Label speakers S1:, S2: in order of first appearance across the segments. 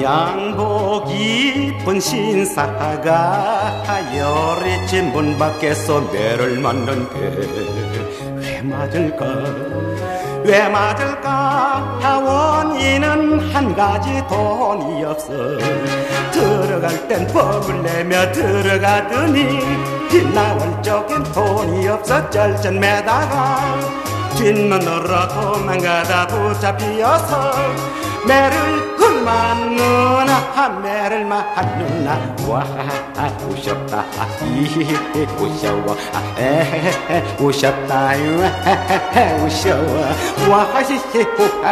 S1: 양복 입은 신사가 열이집 문 밖에서 매를 맞는데 왜 맞을까 왜 맞을까 원인은 한 가지 돈이 없어 들어갈 땐 뻑을 내며 들어가더니 뒷나올 적엔 돈이 없어 쩔쩔매다가 뒷문으로 도망가다 붙잡히어서 매를 맞누나 매를 맞누나 와 우셨다 이히 우셔워 에헤헤 우셨다 우셔워 와 히히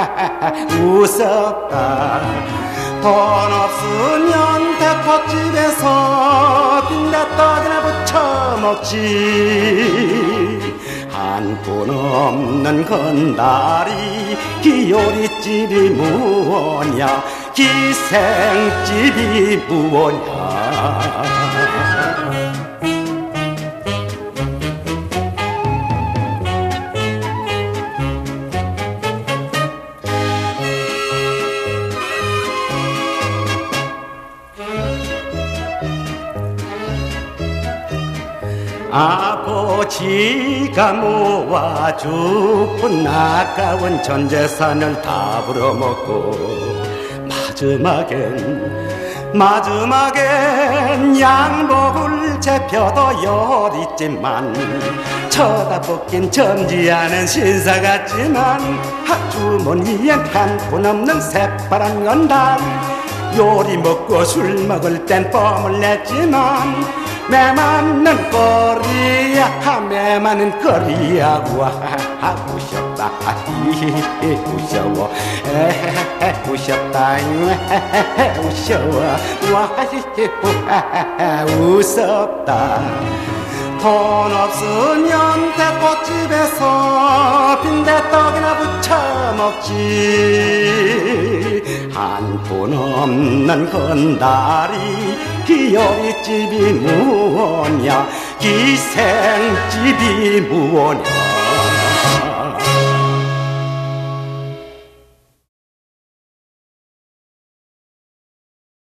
S1: 웃었다 돈 없으면 대포집에서 빈대떡이나 부쳐 먹지 한 푼 없는 건다리 기요리집이 무엇냐 기생집이 무엇냐 아버지가 모아주은 아까운 전 재산을 다 불어먹고 마지막엔 양복을 재펴도 열있지만 쳐다보긴 점지않은 신사 같지만 주머니엔 한 푼 없는 새파란 건달 요리 먹고 술 먹을 땐 뻔을 냈지만 매 맞는 거리야 매 맞는 거리야 와 우셨다 이히 우셔워 에헤헤 우셨다 우셔워 와 히히 웃었다 돈 없으면 대포집에서 빈대떡이나 부쳐 먹지 한 푼 없는 건다리 기요리집이 무엇냐 기생집이 무엇냐